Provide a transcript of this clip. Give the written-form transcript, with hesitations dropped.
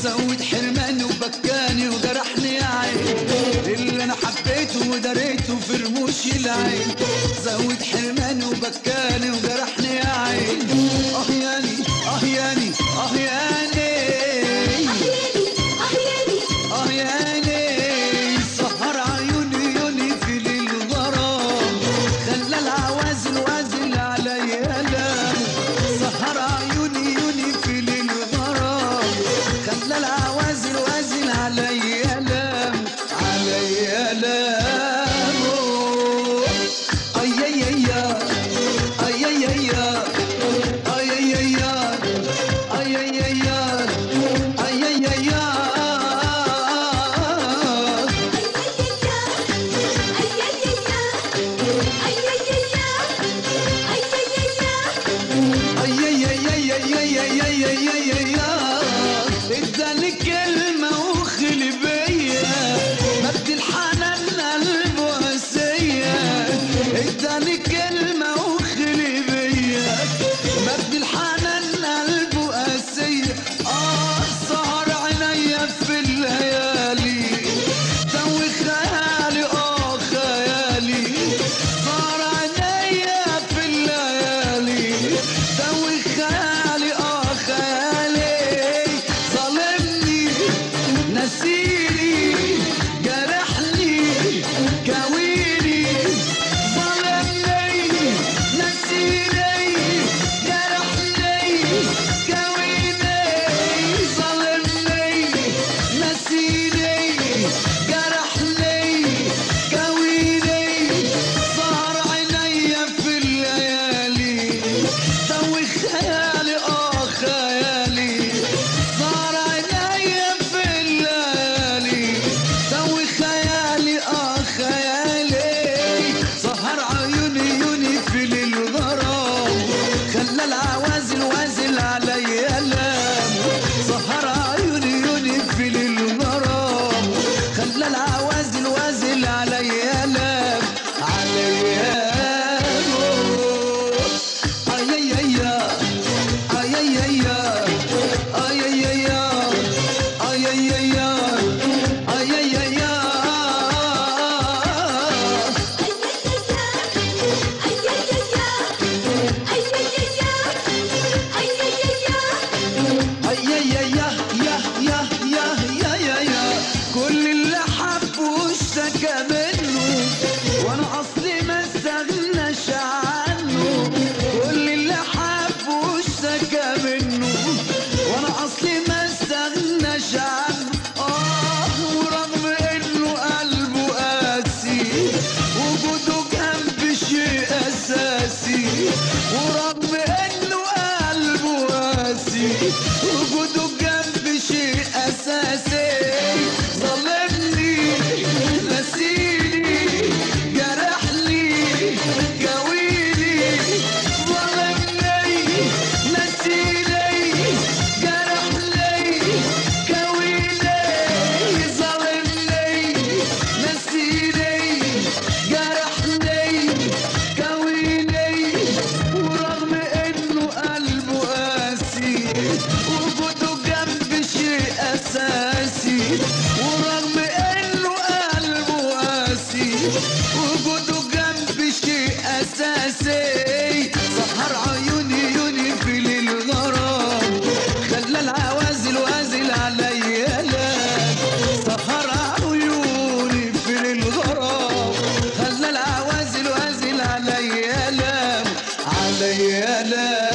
زود حرماني وبكاني وجرحني يا عين، اللي انا حبيته ودريته في رموش العين. زود حرماني وبكاني وجرحني يا عين. اه ياني اه ياني اه ياني اه ياني، سهر عيوني يوني في ليل الغرام، خلى العوازل وازل عليا لام. سهر عيوني يوني في ليل الغرام، خلى العوازل وازل عليا لام عليا لام. اي اي اي اي اي اي اي اي اي اي اي اداني كلمة وخلي بيا، مد الحنان قلبه قاسية. اداني كلمة وخلي بيا، مد الحنان قلبه قاسية. سهر عينيا في الليالي، توي خيالي خيالي. سهر عينيا في الليالي، توي خيالي خيالي. ظلمني نسيني جرحني كويني، ظلمني نسيني جرحني كويني. ظلمني نسيني جرحني كويني. سهر عينيا في الليالي، توي خيالي خيالي. سهر عينيا في الليالي، توي خيالي خيالي. سهر عيوني يوني في ليل الغرام، خلى العوازل وازل عليا لام. سهر عيوني يوني في ليل الغرام، خلى العوازل وازل عليا لام عليا لام. اي اي اي اي اي اي اي اي اي اي اي اي اي اي اي. كل اللي حبه اشتكى منه، وانا اصلي ما استغناش عنه. كل اللي حبه اشتكى منه، وانا اصلي ما استغناش عنه. ورغم انه قلبه قاسي، وجوده جنبي شيء اساسي. ورغم انه قلبه قاسي، وجوده جنبي شيء اساسي. ظلمني نسيني جرحني كويني. ظلمني نسيني جرحني كويني. ظلمني نسيني جرحني كويني. ورغم انه قلبه قاسي، وجوده جنبي شيء اساسي. ورغم انه قلبه قاسي، وجوده جنبي شيء اساسي. سهر عيوني يوني في ليل الغرام، خلى العوازل وازل عليا لام. سهر عيوني في ليل الغرام، خلى العوازل وازل عليا لام عليا لام.